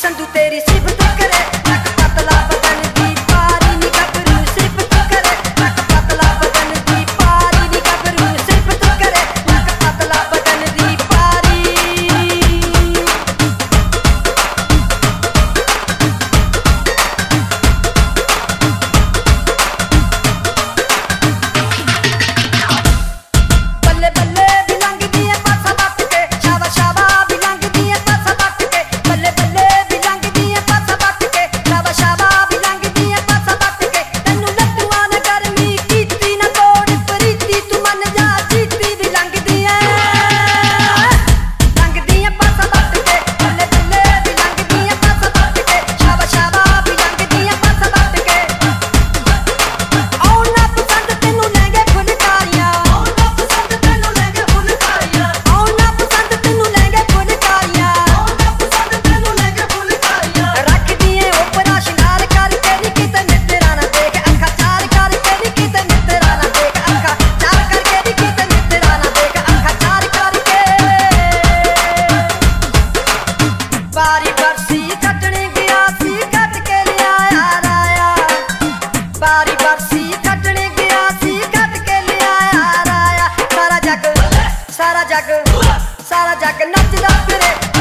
संधू तेरी सिफत करे नक पतला बदन दी पारी नी गबरू सिफत करे नक पतला बदन दी पारी नी गबरू सिफत करे नक पतला बदन दी पारी बल्ले बल्ले भी लंघदी है पासा बट के शाबा शाबा भी लंघदी है पासा बट के बल्ले बल्ले भी लंघदी है पासा बट के शाबा शाबा भी लंघदी है पासा बट के तैनू लट्टूआं ने गर्मी कीती ना तोड़ प्रीति तू मन जा जीती भी लंघदी है पासा बट के बल्ले बल्ले भी लंघदी है पासा बट के शाबा शाबा भी लंघदी है पासा बट के औना पसंद तैनू लहंगे फुलकारियां औना पसंद तैनू लहंगे फुलकारियां औना पसंद तैनू लहंगे फुलकारियां औना पसंद तैनू लहंगे फुलकारियां रखदी है ओपरा श्रृंगार करके नी किते मित्रा ना देख अखा चार करके नी किते मित्रा ना देख अखा चार करके नी किते मित्रा ना देख अखा चार करके बारी बरसी कटने गया सी कट के ले आया राया बारी बरसी कटने गया सी कट के ले आया राया सारा जग नचदा फिरे